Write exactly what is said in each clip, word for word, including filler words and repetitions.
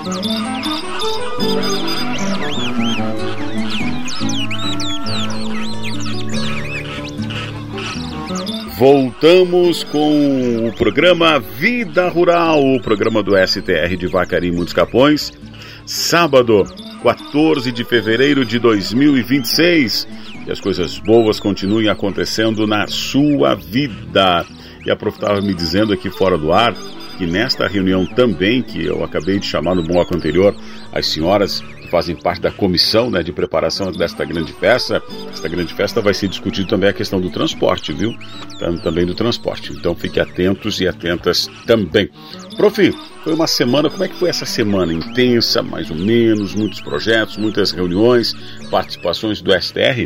Voltamos com o programa Vida Rural, o programa do S T R de Vacaria e Muitos Capões. Sábado, quatorze de fevereiro de dois mil e vinte e seis. E as coisas boas continuem acontecendo na sua vida. E a prof estava me dizendo aqui fora do ar que nesta reunião também, que eu acabei de chamar no bloco anterior, as senhoras que fazem parte da comissão, né, de preparação desta grande festa, esta grande festa vai ser discutido também a questão do transporte, viu? Também do transporte. Então fiquem atentos e atentas também. Prof, foi uma semana, como é que foi essa semana? Intensa, mais ou menos, muitos projetos, muitas reuniões, participações do S T R?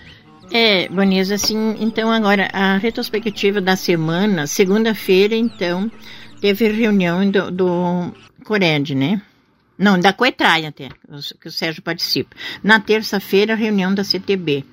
É, Bonês, assim, então agora a retrospectiva da semana, segunda-feira, então, teve reunião do, do Cored, né? Não, da Coetraia até, que o Sérgio participa. Na terça-feira, reunião da C T B.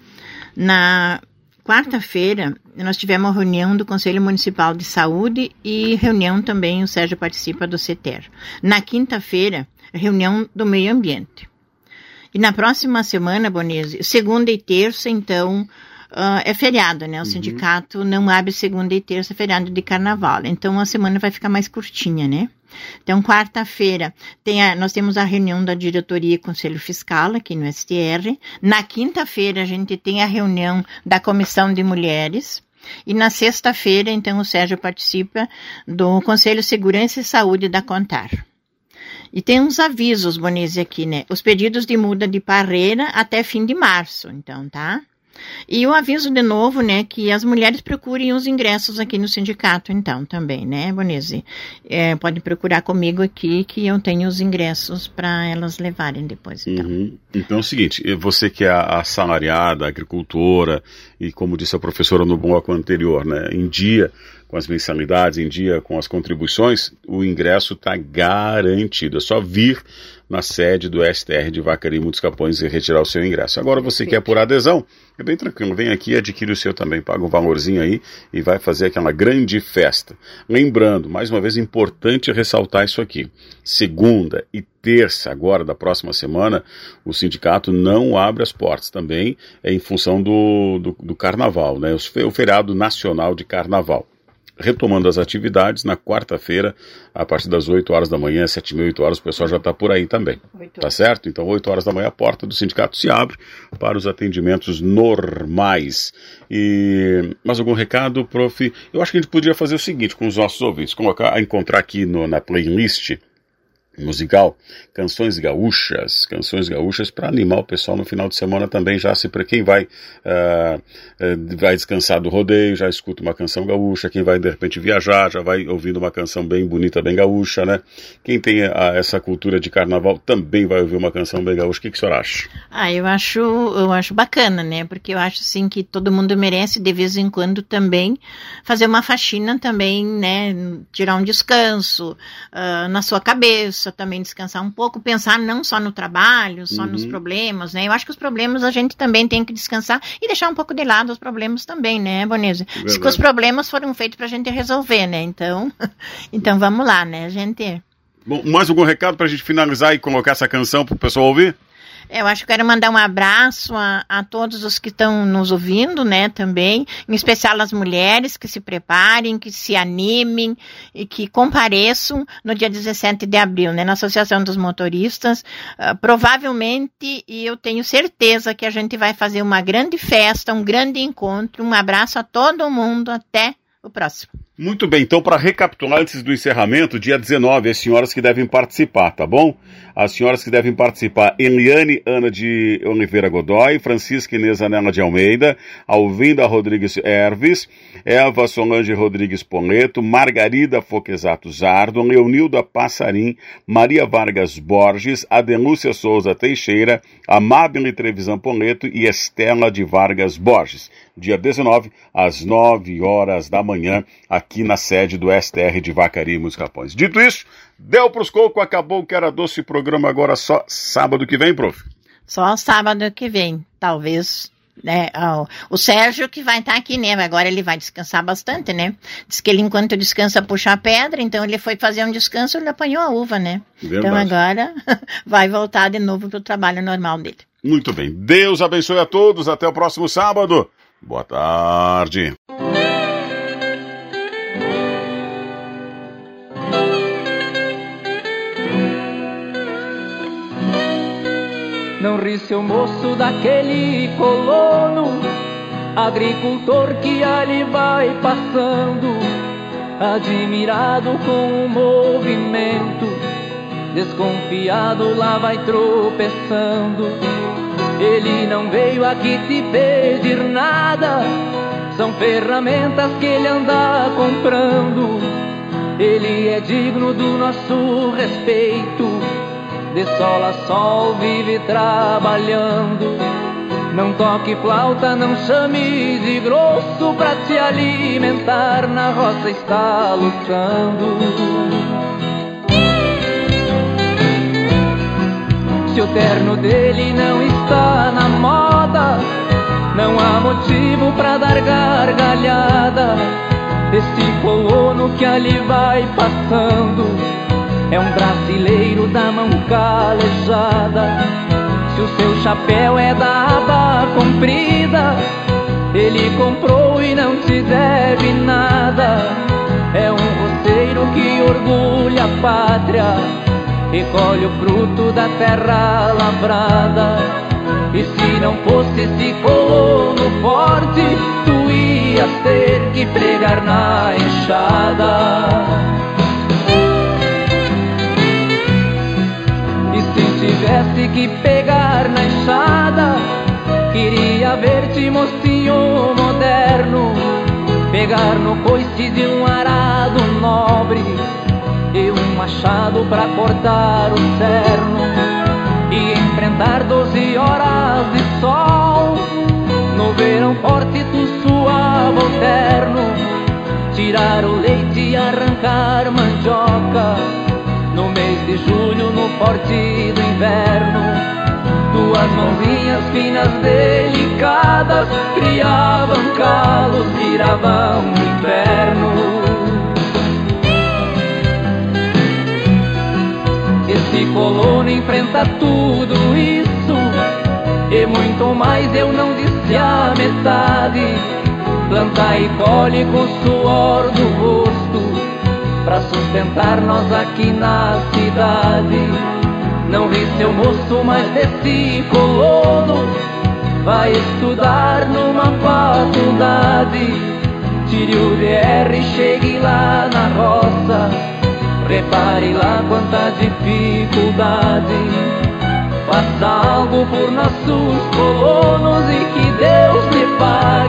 Na quarta-feira, nós tivemos a reunião do Conselho Municipal de Saúde e reunião também, o Sérgio participa do C T E R. Na quinta-feira, reunião do Meio Ambiente. E na próxima semana, Bonese, segunda e terça, então, uh, é feriado, né? O uhum. sindicato não abre segunda e terça, feriado de carnaval. Então, a semana vai ficar mais curtinha, né? Então, quarta-feira, tem a, nós temos a reunião da diretoria e conselho fiscal aqui no S T R. Na quinta-feira, a gente tem a reunião da comissão de mulheres. E na sexta-feira, então, o Sérgio participa do Conselho Segurança e Saúde da Contar. E tem uns avisos, Bonese, aqui, né? Os pedidos de muda de parreira até fim de março, então, tá? E o aviso de novo, né, que as mulheres procurem os ingressos aqui no sindicato, então, também, né, Bonese? É, pode procurar comigo aqui, que eu tenho os ingressos para elas levarem depois, então. Uhum. Então é o seguinte, você que é a assalariada, a agricultora, e como disse a professora no bloco anterior, né, em dia com as mensalidades, em dia com as contribuições, o ingresso está garantido. É só vir na sede do S T R de Vacaria e Muitos Capões e retirar o seu ingresso. Agora você quer por adesão? É bem tranquilo, vem aqui, adquire o seu também, paga um valorzinho aí e vai fazer aquela grande festa. Lembrando, mais uma vez, importante ressaltar isso aqui. Segunda e terça, agora da próxima semana, o sindicato não abre as portas também, é em função do, do, do carnaval, né? O feriado nacional de carnaval. Retomando as atividades, na quarta-feira, a partir das oito horas da manhã, sete e meia, oito horas, o pessoal já está por aí também. Tá certo? Então, oito horas da manhã, a porta do sindicato se abre para os atendimentos normais. E mais algum recado, prof? Eu acho que a gente podia fazer o seguinte com os nossos ouvintes, colocar, encontrar aqui no, na playlist musical, canções gaúchas, canções gaúchas para animar o pessoal no final de semana também, já se para quem vai uh, uh, vai descansar do rodeio, já escuta uma canção gaúcha, quem vai de repente viajar, já vai ouvindo uma canção bem bonita, bem gaúcha, né? Quem tem a, essa cultura de carnaval também vai ouvir uma canção bem gaúcha. O que que o senhor acha? Ah, eu acho, eu acho bacana, né? Porque eu acho assim que todo mundo merece de vez em quando também fazer uma faxina também, né? Tirar um descanso uh, na sua cabeça, também descansar um pouco, pensar não só no trabalho, só uhum. nos problemas, né? Eu acho que os problemas a gente também tem que descansar e deixar um pouco de lado os problemas também, né, Bonese? Diz que os problemas foram feitos pra gente resolver, né? Então, então vamos lá, né, gente? Bom, mais algum recado pra gente finalizar e colocar essa canção pro pessoal ouvir? Eu acho que quero mandar um abraço a, a todos os que estão nos ouvindo, né, também, em especial as mulheres que se preparem, que se animem e que compareçam no dia dezessete de abril, né, na Associação dos Motoristas. Uh, provavelmente, e eu tenho certeza que a gente vai fazer uma grande festa, um grande encontro. Um abraço a todo mundo, até o próximo. Muito bem, então para recapitular antes do encerramento, dia dezenove, as senhoras que devem participar, tá bom? As senhoras que devem participar: Eliane Ana de Oliveira Godoy, Francisca Inês Anela de Almeida, Alvinda Rodrigues Herves, Eva Solange Rodrigues Poleto, Margarida Foquesato Zardo, Leonilda Passarim, Maria Vargas Borges, Adelúcia Souza Teixeira, Amabile Trevisan Poleto e Estela de Vargas Borges. Dia dezenove, às nove horas da manhã, aqui na sede do S T R de Vacaria e Muitos Capões. Dito isso, deu pros cocos, acabou o que era doce programa, agora só sábado que vem, prof? Só sábado que vem, talvez É, ó, o Sérgio que vai estar aqui, né? Agora ele vai descansar bastante, né? Diz que ele, enquanto descansa, puxa a pedra, então ele foi fazer um descanso, ele apanhou a uva, né? Verdade. Então agora vai voltar de novo para o trabalho normal dele. Muito bem. Deus abençoe a todos. Até o próximo sábado. Boa tarde. Não ri, seu moço, daquele colono, agricultor que ali vai passando, admirado com o movimento, desconfiado lá vai tropeçando. Ele não veio aqui te pedir nada, são ferramentas que ele anda comprando. Ele é digno do nosso respeito, de sol a sol vive trabalhando. Não toque flauta, não chame de grosso, pra te alimentar na roça está lutando. Se o terno dele não está na moda, não há motivo pra dar gargalhada. Esse colono que ali vai passando é um brasileiro da mão calejada. Se o seu chapéu é da aba comprida, ele comprou e não te deve nada. É um roceiro que orgulha a pátria, recolhe o fruto da terra lavrada. E se não fosse esse colono forte, tu ias ter que pregar na enxada. Tivesse que pegar na enxada, queria ver-te, mocinho moderno, pegar no coice de um arado nobre e um machado pra cortar o cerno, e enfrentar doze horas de sol no verão forte tu suava o terno, tirar o leite e arrancar mandioca no mês de julho, no forte do inverno. Tuas mãozinhas finas, delicadas, criavam calos, viravam inverno. Esse colono enfrenta tudo isso e muito mais, eu não disse a metade. Planta e colhe com o suor do rosto, pra sustentar nós aqui na cidade. Não ri, seu moço, mas desse colono vai estudar numa faculdade. Tire o D R e chegue lá na roça, repare lá quanta dificuldade. Faça algo por nossos colonos e que Deus lhe pague.